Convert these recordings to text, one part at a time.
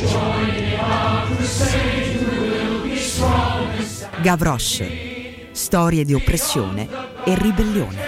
Gavroche, storie di oppressione e ribellione.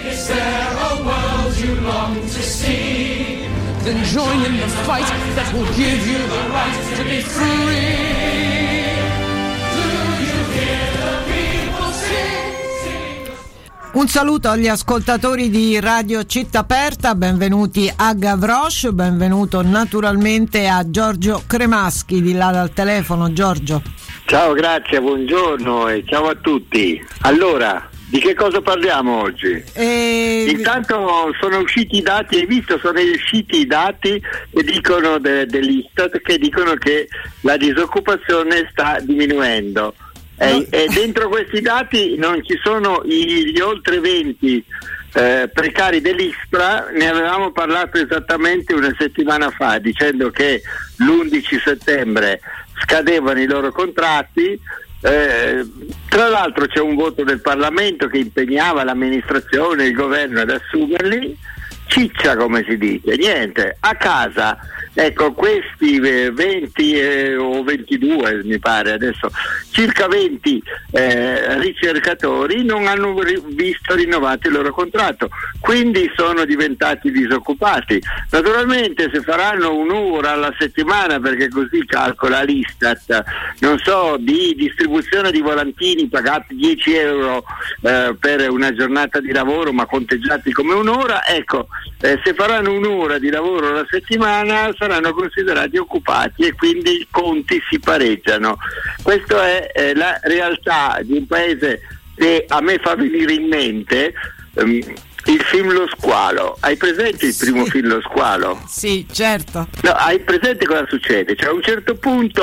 Then join in the fight that will give you the right to be free. Do you hear the people sing? Un saluto agli ascoltatori di Radio Città Aperta, benvenuti a Gavroche, benvenuto naturalmente a Giorgio Cremaschi di là dal telefono. Giorgio. Ciao, grazie, buongiorno e ciao a tutti. Allora, di che cosa parliamo oggi? Intanto sono usciti i dati, hai visto, sono usciti i dati che dicono dell'Istat che dicono che la disoccupazione sta diminuendo. E dentro questi dati non ci sono gli oltre 20 precari dell'ISPRA. Ne avevamo parlato esattamente una settimana fa, dicendo che l'11 settembre scadevano i loro contratti. Tra l'altro c'è un voto del Parlamento che impegnava l'amministrazione e il governo ad assumerli. Ciccia, come si dice, niente, a casa. Ecco, questi 20 o 22 mi pare adesso, circa 20 ricercatori non hanno visto rinnovato il loro contratto, quindi sono diventati disoccupati. Naturalmente se faranno un'ora alla settimana, perché così calcola l'Istat, non so, di distribuzione di volantini pagati 10 euro per una giornata di lavoro ma conteggiati come un'ora, ecco, se faranno un'ora di lavoro alla settimana saranno considerati occupati e quindi i conti si pareggiano. Questa è la realtà di un paese che a me fa venire in mente il film Lo Squalo. Hai presente il primo film Lo Squalo? Sì, certo. No, hai presente cosa succede? Cioè a un certo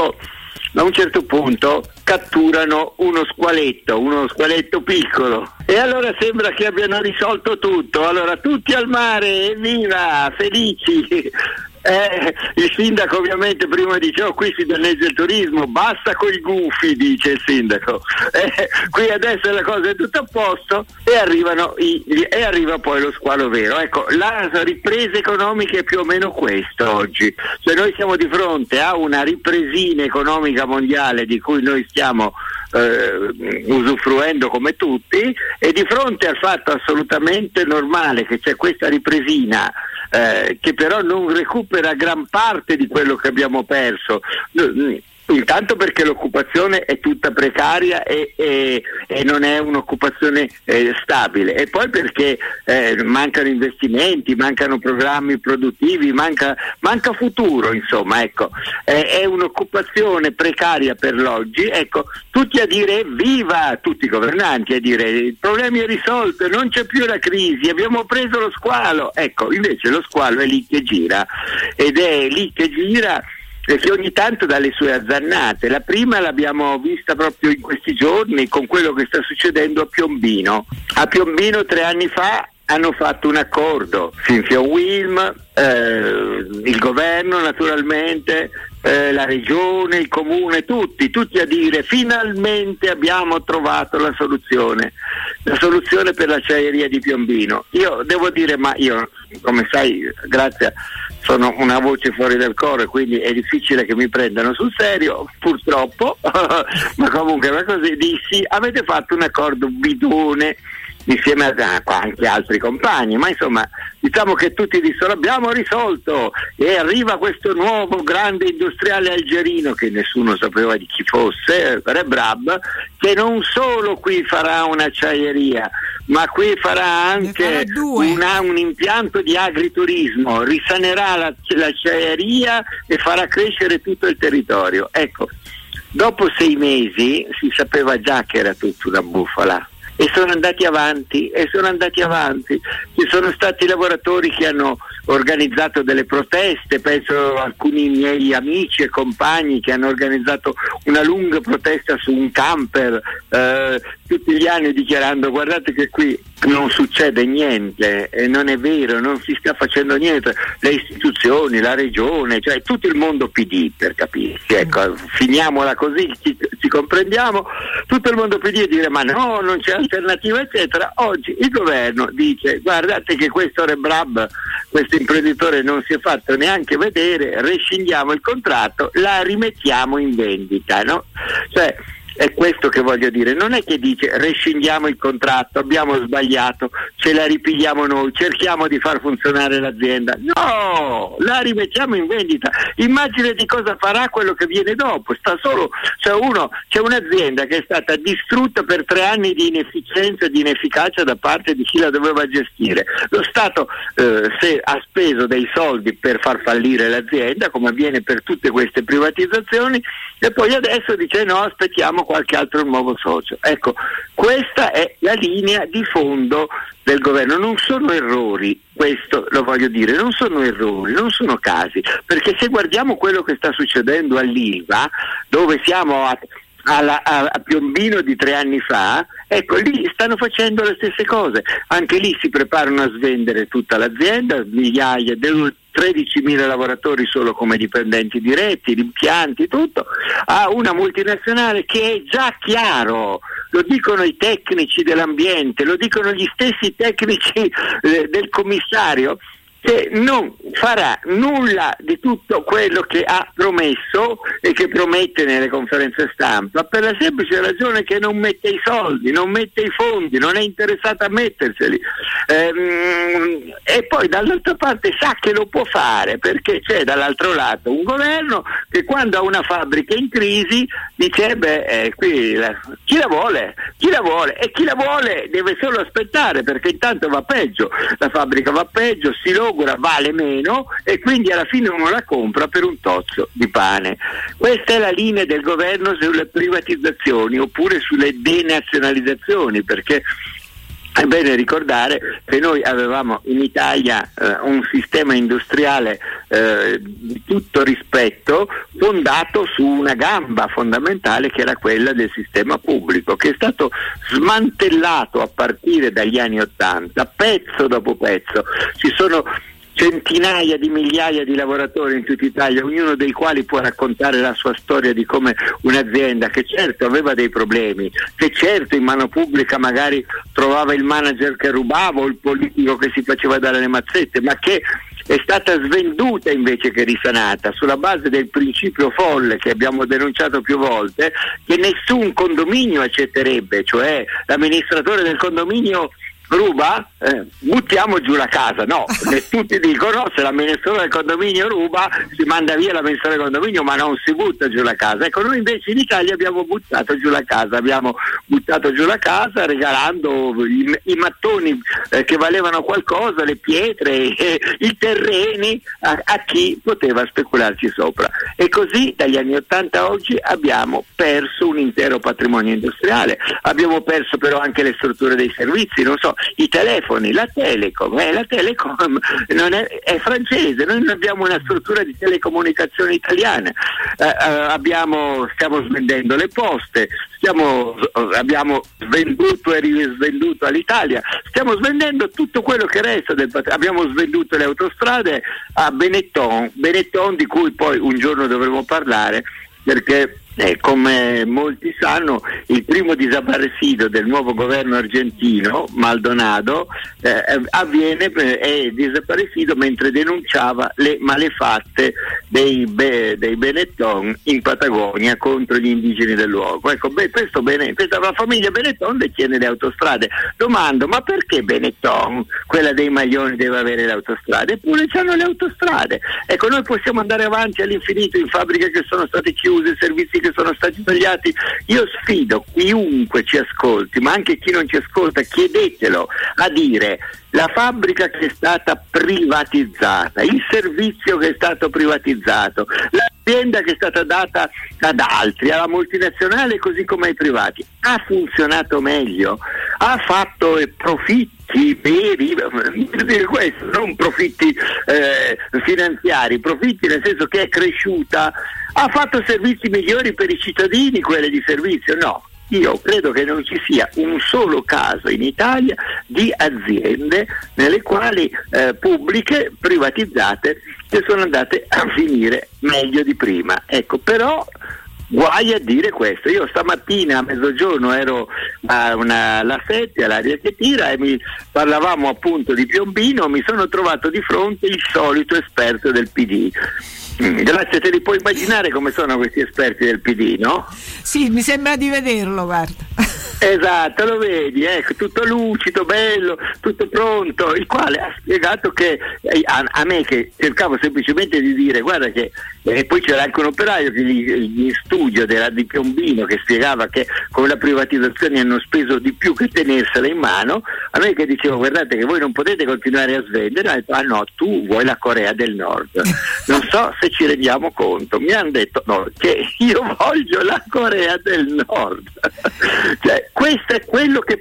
punto catturano uno squaletto piccolo e allora sembra che abbiano risolto tutto. Allora tutti al mare, evviva, felici. Il sindaco ovviamente prima dice: oh, qui si danneggia il turismo, basta coi gufi, dice il sindaco, qui adesso la cosa è tutto a posto e arriva poi lo squalo vero. Ecco, la ripresa economica è più o meno questo oggi, cioè noi siamo di fronte a una ripresina economica mondiale di cui noi stiamo usufruendo come tutti, e di fronte al fatto assolutamente normale che c'è questa ripresina che però non recupera gran parte di quello che abbiamo perso, intanto perché l'occupazione è tutta precaria e non è un'occupazione stabile, e poi perché mancano investimenti, mancano programmi produttivi, manca futuro, insomma, ecco, è un'occupazione precaria per l'oggi. Ecco, tutti a dire viva, tutti i governanti a dire il problema è risolto, non c'è più la crisi, abbiamo preso lo squalo. Ecco, invece lo squalo è lì che gira, ed è lì che gira e che ogni tanto dà le sue azzannate. La prima l'abbiamo vista proprio in questi giorni con quello che sta succedendo a Piombino. A Piombino 3 anni fa hanno fatto un accordo, Finfion Wilm, il governo naturalmente, la regione, il comune, tutti a dire finalmente abbiamo trovato la soluzione per l'acciaieria di Piombino. Io devo dire, ma io, come sai, grazie, sono una voce fuori dal coro, quindi è difficile che mi prendano sul serio, purtroppo, ma comunque va così, dissi: avete fatto un accordo bidone insieme a anche altri compagni, ma insomma diciamo che tutti dissero abbiamo risolto, e arriva questo nuovo grande industriale algerino che nessuno sapeva di chi fosse, Rebrab, che non solo qui farà un'acciaieria, ma qui farà anche un impianto di agriturismo, risanerà l'acciaieria e farà crescere tutto il territorio. Ecco, dopo 6 mesi si sapeva già che era tutta una bufala. E sono andati avanti. Ci sono stati lavoratori che hanno organizzato delle proteste, penso a alcuni miei amici e compagni che hanno organizzato una lunga protesta su un camper, tutti gli anni dichiarando: guardate che qui non succede niente, e non è vero, non si sta facendo niente, le istituzioni, la regione, cioè tutto il mondo PD, per capirsi, ecco, finiamola così, ci comprendiamo, tutto il mondo PD dire ma no, non c'è alternativa eccetera. Oggi il governo dice: guardate che questo Rebrab, questo imprenditore non si è fatto neanche vedere, rescindiamo il contratto, la rimettiamo in vendita, no? Cioè, è questo che voglio dire, non è che dice rescindiamo il contratto, abbiamo sbagliato, ce la ripigliamo noi, cerchiamo di far funzionare l'azienda, no, la rimettiamo in vendita. Immagine di cosa farà quello che viene dopo. C'è un'azienda che è stata distrutta per 3 anni di inefficienza e di inefficacia da parte di chi la doveva gestire. Lo Stato se ha speso dei soldi per far fallire l'azienda, come avviene per tutte queste privatizzazioni, e poi adesso dice no, aspettiamo qualche altro nuovo socio. Ecco, questa è la linea di fondo del governo. Non sono errori, questo lo voglio dire, non sono errori, non sono casi, perché se guardiamo quello che sta succedendo all'Ilva, dove siamo a Piombino di 3 anni fa, ecco, lì stanno facendo le stesse cose, anche lì si preparano a svendere tutta l'azienda, migliaia, 13.000 lavoratori solo come dipendenti diretti, impianti, tutto, a una multinazionale che è già chiaro, lo dicono i tecnici dell'ambiente, lo dicono gli stessi tecnici del commissario, che non farà nulla di tutto quello che ha promesso e che promette nelle conferenze stampa, per la semplice ragione che non mette i soldi, non mette i fondi, non è interessata a metterseli, e poi dall'altra parte sa che lo può fare, perché c'è dall'altro lato un governo che quando ha una fabbrica in crisi dice chi la vuole, e chi la vuole deve solo aspettare, perché intanto va peggio, la fabbrica va peggio, si logora, vale meno, e quindi alla fine uno la compra per un tozzo di pane. Questa è la linea del governo sulle privatizzazioni oppure sulle denazionalizzazioni, perché è bene ricordare che noi avevamo in Italia un sistema industriale di tutto rispetto, fondato su una gamba fondamentale che era quella del sistema pubblico, che è stato smantellato a partire dagli anni '80, pezzo dopo pezzo. Ci sono centinaia di migliaia di lavoratori in tutta Italia, ognuno dei quali può raccontare la sua storia di come un'azienda che certo aveva dei problemi, che certo in mano pubblica magari trovava il manager che rubava o il politico che si faceva dare le mazzette, ma che è stata svenduta invece che risanata, sulla base del principio folle che abbiamo denunciato più volte, che nessun condominio accetterebbe, cioè l'amministratore del condominio ruba, buttiamo giù la casa. No, tutti dicono se l'amministratore del condominio ruba si manda via l'amministratore del condominio, ma non si butta giù la casa. Ecco, noi invece in Italia abbiamo buttato giù la casa, regalando i mattoni che valevano qualcosa, le pietre, i terreni a chi poteva specularci sopra, e così dagli anni '80 a oggi abbiamo perso un intero patrimonio industriale, abbiamo perso però anche le strutture dei servizi, non so, i telefoni, la Telecom non è francese, noi non abbiamo una struttura di telecomunicazione italiana, stiamo svendendo le poste, abbiamo venduto e risvenduto all'Italia, stiamo svendendo tutto quello che resta abbiamo svenduto le autostrade a Benetton di cui poi un giorno dovremo parlare, perché come molti sanno il primo desaparecido del nuovo governo argentino, Maldonado, è desaparecido mentre denunciava le malefatte dei Benetton in Patagonia contro gli indigeni del luogo. Ecco, questa famiglia Benetton detiene le autostrade. Domando, ma perché Benetton, quella dei maglioni, deve avere le autostrade? Eppure c'hanno le autostrade. Ecco, noi possiamo andare avanti all'infinito in fabbriche che sono state chiuse, servizi che sono stati tagliati. Io sfido chiunque ci ascolti, ma anche chi non ci ascolta, chiedetelo, a dire la fabbrica che è stata privatizzata, il servizio che è stato privatizzato, l'azienda che è stata data ad altri, alla multinazionale così come ai privati, ha funzionato meglio, ha fatto profitti veri, questo, non profitti finanziari, profitti nel senso che è cresciuta, ha fatto servizi migliori per i cittadini, quelle di servizio? No, io credo che non ci sia un solo caso in Italia di aziende nelle quali pubbliche, privatizzate, che sono andate a finire meglio di prima. Ecco, però guai a dire questo. Io stamattina a mezzogiorno ero alla 7 all'Aria che tira e parlavamo appunto di Piombino, mi sono trovato di fronte il solito esperto del PD. Grazie, te li puoi immaginare come sono questi esperti del PD, no? Sì, mi sembra di vederlo, guarda. Esatto, lo vedi, ecco, tutto lucido, bello, tutto pronto, il quale ha spiegato che a me, che cercavo semplicemente di dire, guarda che, e poi c'era anche un operaio che in studio di Piombino che spiegava che con la privatizzazione hanno speso di più che tenersela in mano, a me che dicevo, guardate che voi non potete continuare a svendere, ha detto, ah no, tu vuoi la Corea del Nord, non so se ci rendiamo conto, mi hanno detto no, che io voglio la Corea del Nord. Cioè, questo è quello che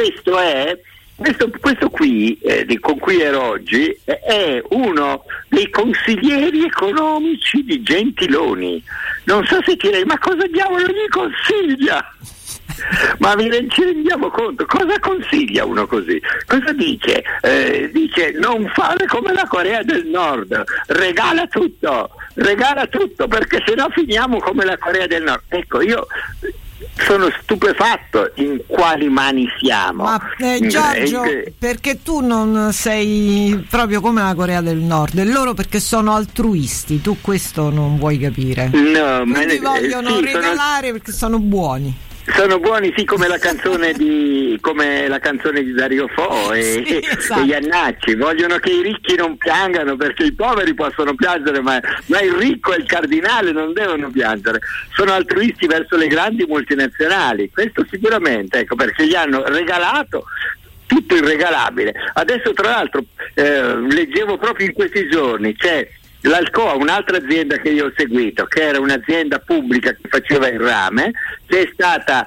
questo qui con cui ero oggi è uno dei consiglieri economici di Gentiloni. Non so se ma cosa diavolo gli consiglia? Ma ci rendiamo conto? Cosa consiglia uno così? Cosa dice? Dice non fare come la Corea del Nord, regala tutto perché sennò finiamo come la Corea del Nord. Ecco, io sono stupefatto in quali mani siamo. Ma Giorgio, perché tu non sei proprio come la Corea del Nord, e loro perché sono altruisti, tu questo non vuoi capire. No, quindi vogliono regalare perché sono buoni. Sono buoni, sì, come la canzone di Dario Fo e Iannacci. Vogliono che i ricchi non piangano perché i poveri possono piangere, ma il ricco e il cardinale non devono piangere. Sono altruisti verso le grandi multinazionali, questo sicuramente, ecco, perché gli hanno regalato tutto irregalabile. Adesso tra l'altro leggevo proprio in questi giorni, c'è l'Alcoa, un'altra azienda che io ho seguito, che era un'azienda pubblica che faceva il rame, che è stata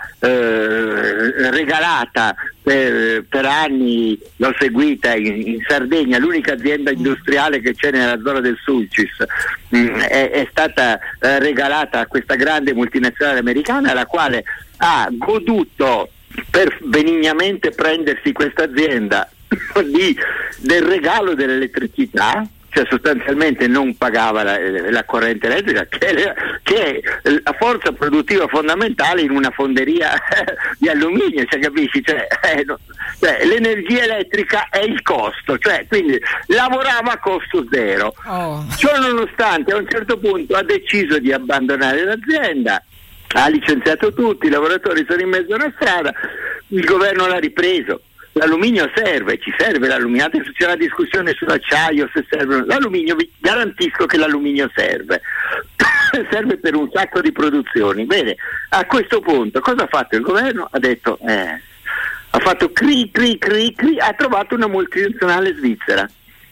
regalata per anni, l'ho seguita in Sardegna, l'unica azienda industriale che c'è nella zona del Sulcis, è stata regalata a questa grande multinazionale americana, la quale ha goduto per benignamente prendersi questa azienda del regalo dell'elettricità, cioè sostanzialmente non pagava la corrente elettrica, che è la forza produttiva fondamentale in una fonderia di alluminio, cioè, capisci? Cioè, l'energia elettrica è il costo, cioè quindi lavorava a costo zero. Ciò nonostante a un certo punto ha deciso di abbandonare l'azienda, ha licenziato tutti, i lavoratori sono in mezzo a una strada, il governo l'ha ripreso. L'alluminio serve, ci serve l'alluminio, adesso c'è la discussione sull'acciaio, se serve l'alluminio, vi garantisco che l'alluminio serve serve per un sacco di produzioni. Bene, a questo punto cosa ha fatto il governo? Ha detto ha fatto ha trovato una multinazionale svizzera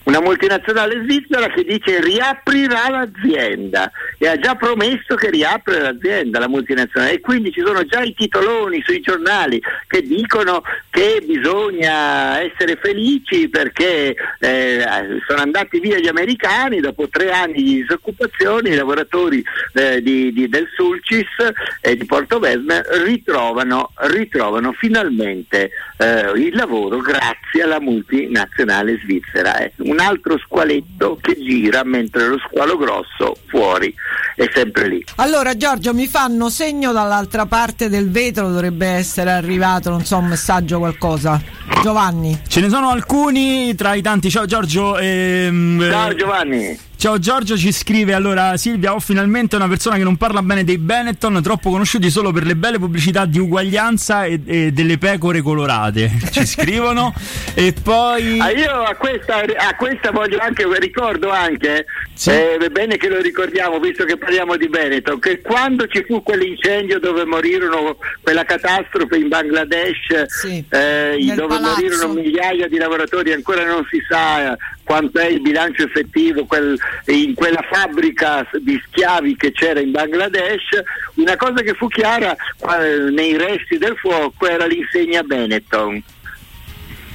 che dice riaprirà l'azienda e ha già promesso che riapre l'azienda, la multinazionale, e quindi ci sono già i titoloni sui giornali che dicono che bisogna essere felici perché sono andati via gli americani dopo 3 anni di disoccupazione, i lavoratori del Sulcis e di Portovesme ritrovano finalmente il lavoro grazie alla multinazionale svizzera. Un altro squaletto che gira mentre lo squalo grosso fuori è sempre lì. Allora Giorgio, mi fanno segno dall'altra parte del vetro, dovrebbe essere arrivato, non so, un messaggio, qualcosa. Giovanni. Ce ne sono alcuni tra i tanti. Ciao Giorgio. Ciao Giovanni. Ciao Giorgio, ci scrive: allora Silvia, ho finalmente una persona che non parla bene dei Benetton, troppo conosciuti solo per le belle pubblicità di uguaglianza e delle pecore colorate. Ci scrivono. E poi io a questa voglio anche, ricordo anche, sì. È bene che lo ricordiamo visto che parliamo di Benetton, che quando ci fu quell'incendio dove morirono, quella catastrofe in Bangladesh, sì, dove morirono migliaia di lavoratori, ancora non si sa quanto è il bilancio effettivo in quella fabbrica di schiavi che c'era in Bangladesh. Una cosa che fu chiara nei resti del fuoco era l'insegna Benetton.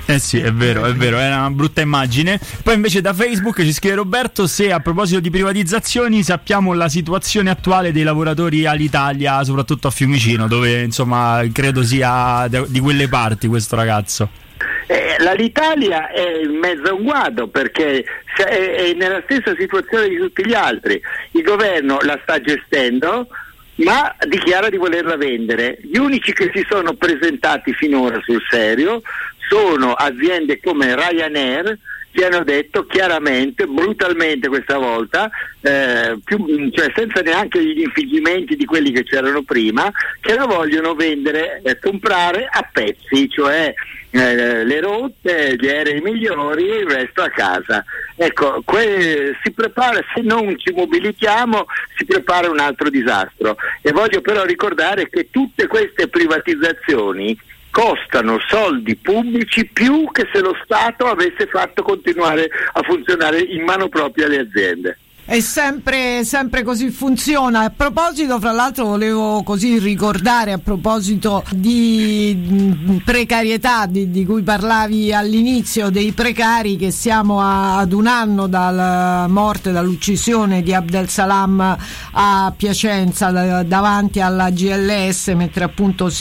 Sì, è vero, era una brutta immagine. Poi invece da Facebook ci scrive Roberto se a proposito di privatizzazioni sappiamo la situazione attuale dei lavoratori all'Italia, soprattutto a Fiumicino, dove insomma credo sia di quelle parti questo ragazzo. L'Italia è in mezzo a un guado perché è nella stessa situazione di tutti gli altri. Il governo la sta gestendo ma dichiara di volerla vendere. Gli unici che si sono presentati finora sul serio sono aziende come Ryanair, che hanno detto chiaramente, brutalmente questa volta, cioè senza neanche gli infingimenti di quelli che c'erano prima, che la vogliono vendere, comprare a pezzi, cioè le rotte, gli aerei migliori e il resto a casa. Ecco, si prepara, se non ci mobilitiamo, si prepara un altro disastro. E voglio però ricordare che tutte queste privatizzazioni costano soldi pubblici più che se lo Stato avesse fatto continuare a funzionare in mano propria le aziende. E sempre così funziona. A proposito, fra l'altro, volevo così ricordare, a proposito di precarietà di cui parlavi all'inizio, dei precari, che siamo ad un anno dalla morte, dall'uccisione di Abdel-Salam a Piacenza davanti alla GLS, mentre appunto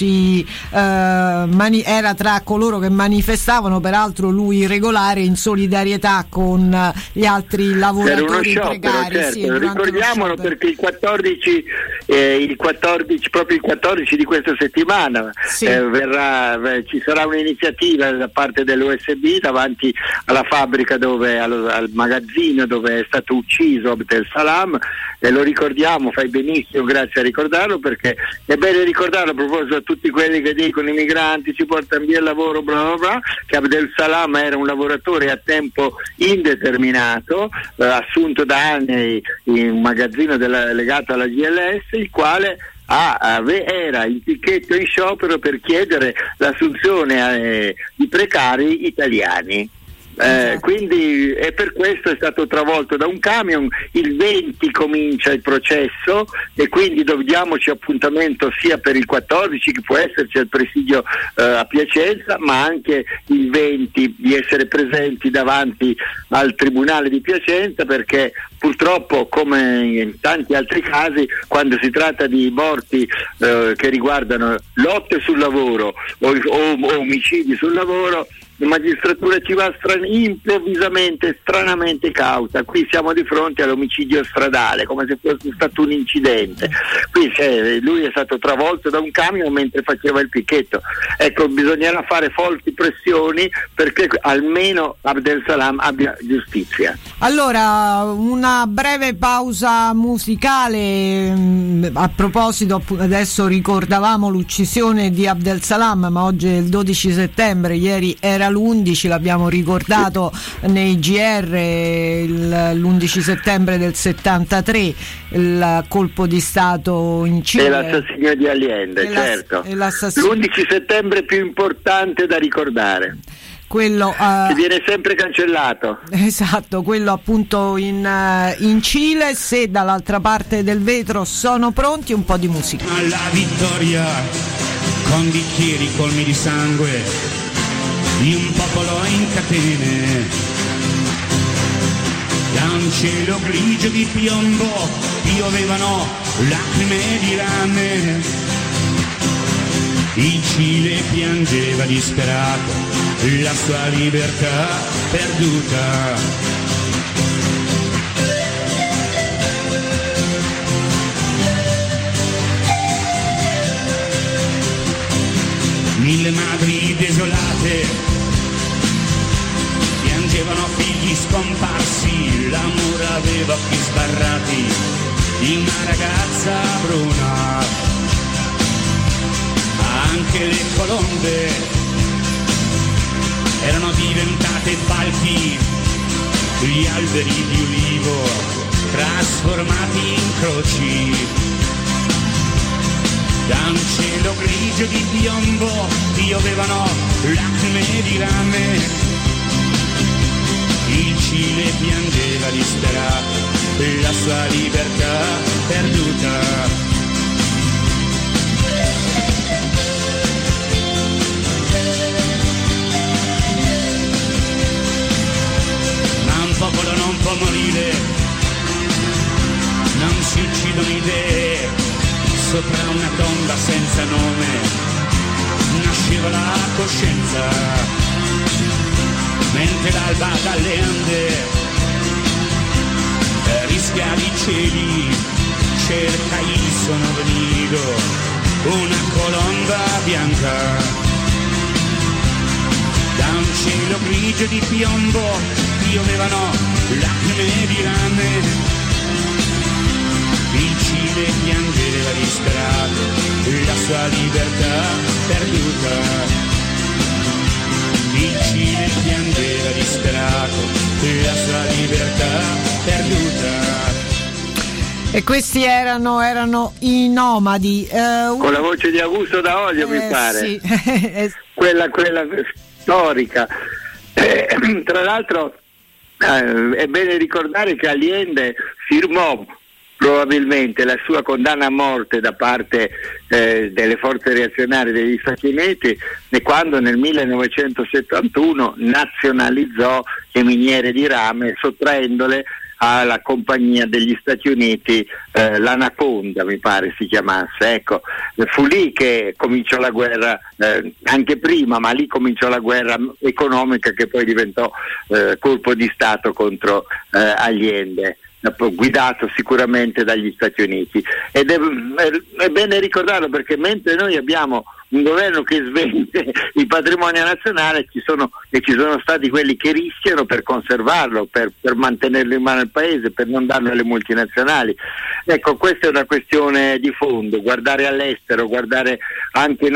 era tra coloro che manifestavano, peraltro lui regolare, in solidarietà con gli altri lavoratori precari. Certo, sì, ricordiamolo perché il 14 di questa settimana sì. Ci sarà un'iniziativa da parte dell'USB davanti alla fabbrica al magazzino dove è stato ucciso Abdel Salam, e lo ricordiamo, fai benissimo, grazie a ricordarlo, perché è bene ricordarlo a proposito a tutti quelli che dicono i migranti ci portano via il lavoro bla bla bla, che Abdel Salam era un lavoratore a tempo indeterminato, assunto da anni in un magazzino legato alla GLS, il quale era in picchetto in sciopero per chiedere l'assunzione di precari italiani. Quindi e per questo è stato travolto da un camion. Il 20 comincia il processo e quindi diamoci appuntamento sia per il 14, che può esserci al presidio a Piacenza, ma anche il 20 di essere presenti davanti al Tribunale di Piacenza, perché purtroppo, come in tanti altri casi, quando si tratta di morti che riguardano lotte sul lavoro o omicidi sul lavoro, la magistratura ci va improvvisamente, stranamente cauta. Qui siamo di fronte all'omicidio stradale, come se fosse stato un incidente. Qui lui è stato travolto da un camion mentre faceva il picchetto. Ecco, bisognerà fare forti pressioni perché almeno Abdel Salam abbia giustizia. Allora, una breve pausa musicale. A proposito, adesso ricordavamo l'uccisione di Abdel Salam, ma oggi è il 12 settembre, ieri era l'11, l'abbiamo ricordato nei GR, l'11 settembre del 73, il colpo di Stato in Cile e l'assassinio di Allende, certo, l'11 settembre più importante da ricordare, quello che viene sempre cancellato. Esatto, quello appunto in Cile. Se dall'altra parte del vetro sono pronti, un po' di musica. Alla vittoria con bicchieri colmi di sangue di un popolo in catene, da un cielo grigio di piombo piovevano lacrime di rame. Il Cile piangeva disperato la sua libertà perduta. Mille madri desolate piangevano figli scomparsi, l'amore aveva occhi sbarrati di una ragazza bruna. Anche le colombe erano diventate palchi, gli alberi di ulivo trasformati in croci. Da un cielo grigio di piombo piovevano lacrime di rame. Il Cile piangeva disperato la sua libertà perduta. con idee, sopra una tomba senza nome, nasceva la coscienza, mentre l'alba dalle Ande rischia di cieli, cerca il sonoro nido, una colomba bianca. Da un cielo grigio di piombo piovevano lacrime di rame, il Cile piangeva disperato la sua libertà perduta, il Cile piangeva disperato la sua libertà perduta. E questi erano i Nomadi. Con la voce di Augusto D'Olio, mi pare. Sì. quella storica. Tra l'altro è bene ricordare che Allende firmò probabilmente la sua condanna a morte da parte delle forze reazionarie degli Stati Uniti quando nel 1971 nazionalizzò le miniere di rame, sottraendole alla compagnia degli Stati Uniti, l'Anaconda mi pare si chiamasse. Ecco, fu lì che cominciò la guerra, anche prima, ma lì cominciò la guerra economica che poi diventò colpo di Stato contro Allende, guidato sicuramente dagli Stati Uniti. Ed è bene ricordarlo, perché mentre noi abbiamo un governo che svende il patrimonio nazionale, ci sono stati quelli che rischiano per conservarlo, per mantenerlo in mano al paese, per non darlo alle multinazionali. Ecco, questa è una questione di fondo, guardare all'estero, guardare anche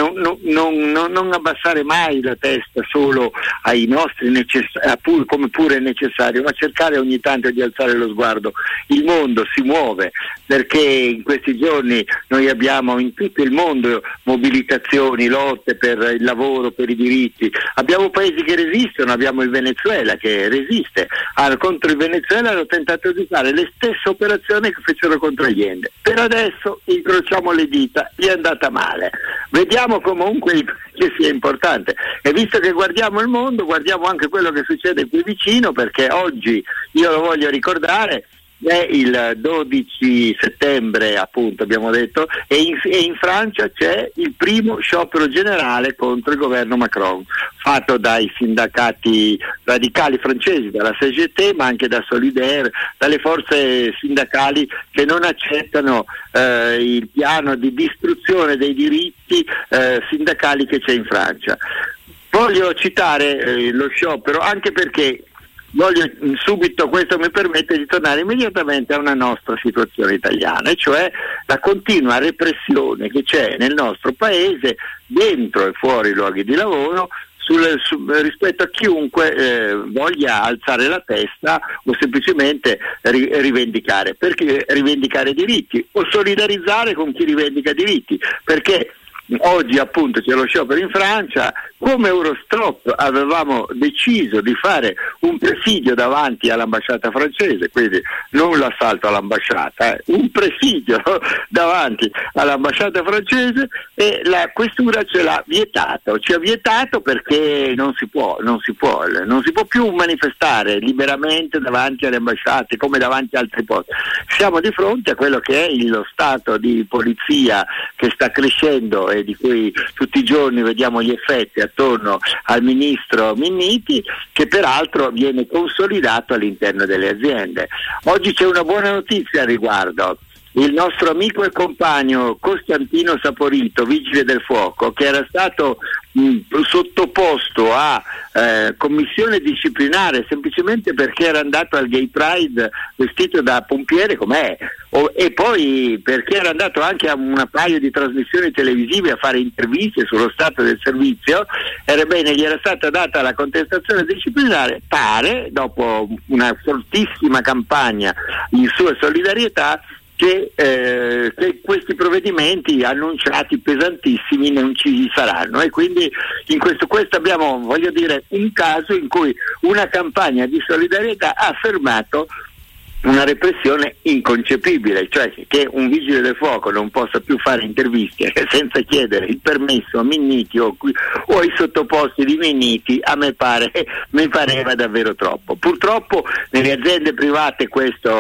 non abbassare mai la testa solo ai nostri come pure è necessario, ma cercare ogni tanto di alzare lo sguardo. Il mondo si muove, perché in questi giorni noi abbiamo in tutto il mondo mobilitazioni, lotte per il lavoro, per i diritti. Abbiamo paesi che resistono, abbiamo il Venezuela che resiste. Contro il Venezuela hanno tentato di fare le stesse operazioni che fecero contro Allende. Per adesso incrociamo le dita, gli è andata male. Vediamo comunque che sia importante, e visto che guardiamo il mondo, guardiamo anche quello che succede qui vicino, perché oggi, io lo voglio ricordare, è il 12 settembre appunto, abbiamo detto, e in Francia c'è il primo sciopero generale contro il governo Macron, fatto dai sindacati radicali francesi, dalla CGT, ma anche da Solidaire, dalle forze sindacali che non accettano il piano di distruzione dei diritti sindacali che c'è in Francia. Voglio citare lo sciopero anche perché voglio subito, questo mi permette di tornare immediatamente a una nostra situazione italiana, e cioè la continua repressione che c'è nel nostro paese, dentro e fuori i luoghi di lavoro, rispetto a chiunque voglia alzare la testa o semplicemente rivendicare. Perché rivendicare diritti o solidarizzare con chi rivendica diritti? Perché oggi appunto c'è lo sciopero in Francia. Come Eurostrop avevamo deciso di fare un presidio davanti all'ambasciata francese, quindi non l'assalto all'ambasciata, un presidio davanti all'ambasciata francese, e la questura ce l'ha vietato, ci ha vietato perché non si può più manifestare liberamente davanti alle ambasciate come davanti a altri posti. Siamo di fronte a quello che è lo stato di polizia che sta crescendo e di cui tutti i giorni vediamo gli effetti attorno al ministro Minniti, che peraltro viene consolidato all'interno delle aziende. Oggi c'è una buona notizia al riguardo. Il nostro amico e compagno Costantino Saporito, vigile del fuoco, che era stato sottoposto a commissione disciplinare semplicemente perché era andato al Gay Pride vestito da pompiere com'è, e poi perché era andato anche a un paio di trasmissioni televisive a fare interviste sullo stato del servizio, gli era stata data la contestazione disciplinare, pare, dopo una fortissima campagna in sua solidarietà, che questi provvedimenti annunciati pesantissimi non ci saranno, e quindi in questo abbiamo, voglio dire, un caso in cui una campagna di solidarietà ha fermato una repressione inconcepibile, cioè che un vigile del fuoco non possa più fare interviste senza chiedere il permesso a Minniti o ai sottoposti di Minniti. A me pareva davvero troppo. Purtroppo nelle aziende private questo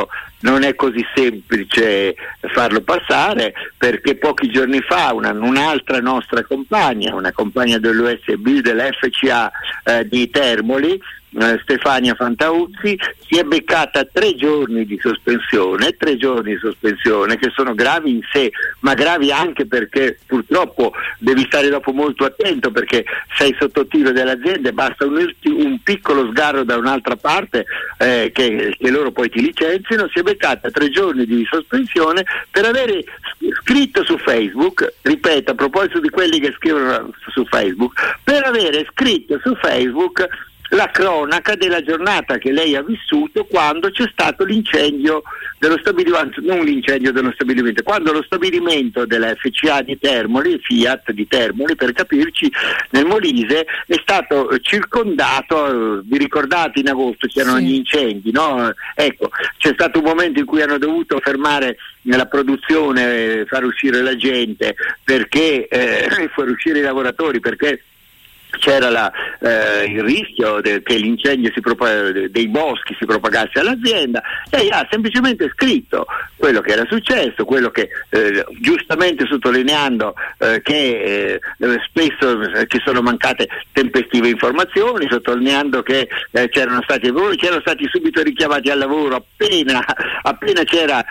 non è così semplice farlo passare, perché pochi giorni fa un'altra nostra compagna, una compagna dell'USB, dell'FCA di Termoli, Stefania Fantauzzi, si è beccata 3 giorni di sospensione che sono gravi in sé, ma gravi anche perché purtroppo devi stare dopo molto attento, perché sei sotto tiro dell'azienda e basta un piccolo sgarro da un'altra parte che loro poi ti licenziano. Si è beccata 3 giorni di sospensione per avere scritto su Facebook, ripeto, a proposito di quelli che scrivono su Facebook, per avere scritto su Facebook la cronaca della giornata che lei ha vissuto quando c'è stato l'incendio dello stabilimento, non l'incendio dello stabilimento, quando lo stabilimento della FCA di Termoli, Fiat di Termoli per capirci, nel Molise è stato circondato. Vi ricordate in agosto c'erano gli incendi, no? Ecco, c'è stato un momento in cui hanno dovuto fermare la produzione, far uscire la gente, perché far uscire i lavoratori, perché c'era il rischio che l'incendio dei boschi si propagasse all'azienda. Lei ha semplicemente scritto quello che era successo, quello che giustamente sottolineando che spesso che sono mancate tempestive informazioni, sottolineando che c'erano stati subito richiamati al lavoro appena c'era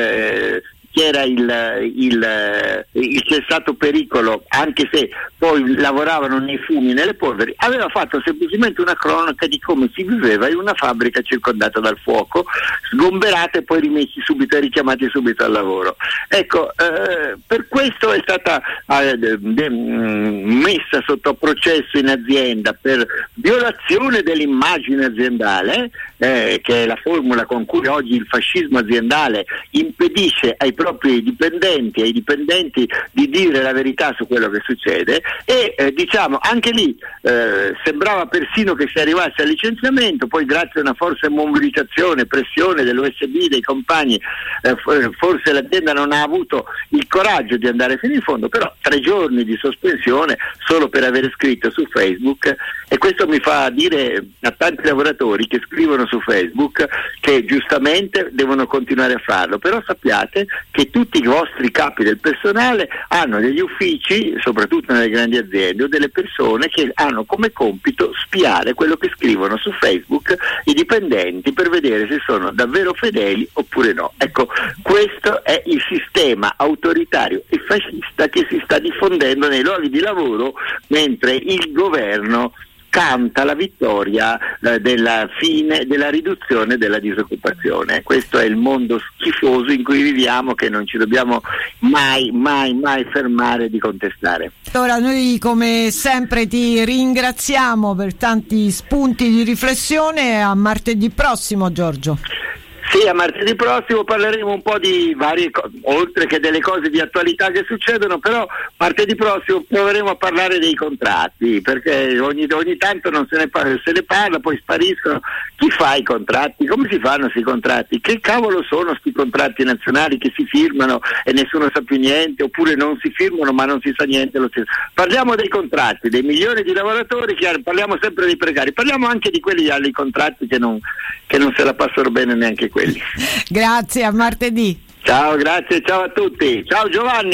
il cessato pericolo, anche se poi lavoravano nei fumi, nelle polveri. Aveva fatto semplicemente una cronaca di come si viveva in una fabbrica circondata dal fuoco, sgomberata e poi richiamati subito al lavoro. Ecco, per questo è stata messa sotto processo in azienda per violazione dell'immagine aziendale, che è la formula con cui oggi il fascismo aziendale impedisce ai propri dipendenti di dire la verità su quello che succede, e diciamo anche lì sembrava persino che si arrivasse al licenziamento. Poi grazie a una forte mobilitazione, pressione dell'USB, dei compagni, forse l'azienda non ha avuto il coraggio di andare fino in fondo, però 3 giorni di sospensione solo per aver scritto su Facebook, e questo mi fa dire a tanti lavoratori che scrivono su Facebook che giustamente devono continuare a farlo, però sappiate che tutti i vostri capi del personale hanno degli uffici, soprattutto nelle grandi aziende, o delle persone che hanno come compito spiare quello che scrivono su Facebook i dipendenti per vedere se sono davvero fedeli oppure no. Ecco, questo è il sistema autoritario e fascista che si sta diffondendo nei luoghi di lavoro, mentre il governo canta la vittoria della fine, della riduzione della disoccupazione. Questo è il mondo schifoso in cui viviamo, che non ci dobbiamo mai fermare di contestare. Allora, noi come sempre ti ringraziamo per tanti spunti di riflessione. A martedì prossimo, Giorgio. Sì, a martedì prossimo parleremo un po' di varie cose, oltre che delle cose di attualità che succedono, però martedì prossimo proveremo a parlare dei contratti, perché ogni tanto non se ne parla, poi spariscono. Chi fa i contratti? Come si fanno questi contratti? Che cavolo sono questi contratti nazionali che si firmano e nessuno sa più niente, oppure non si firmano ma non si sa niente lo stesso? Parliamo dei contratti, dei milioni di lavoratori, parliamo sempre dei precari, parliamo anche di quelli che hanno i contratti che non se la passano bene neanche quelli. Grazie, a martedì. Ciao, grazie, ciao a tutti. Ciao Giovanni.